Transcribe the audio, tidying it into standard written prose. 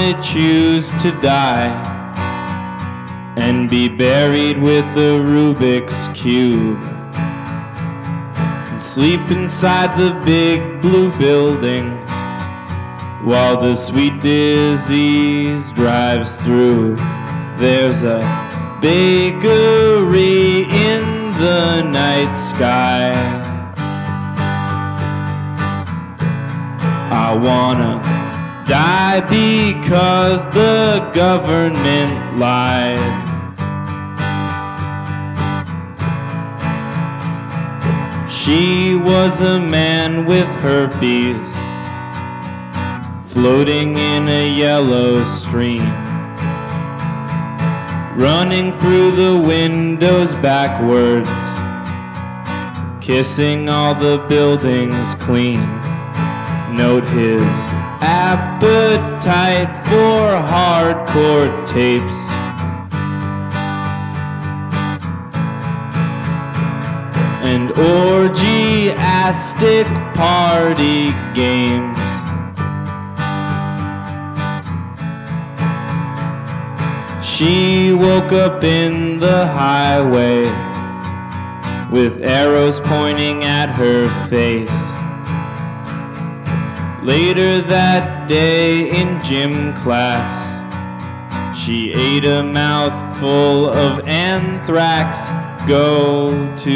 to choose to die and be buried with a Rubik's Cube and sleep inside the big blue buildings while the sweet disease drives through. There's a bakery in the night sky. I wanna die because the government lied. She was a man with herpes, floating in a yellow stream, running through the windows backwards, kissing all the buildings clean. Note his appetite for hardcore tapes. And orgiastic party games. She woke up in the highway with arrows pointing at her face. Later that day in gym class, she ate a mouthful of anthrax. Go to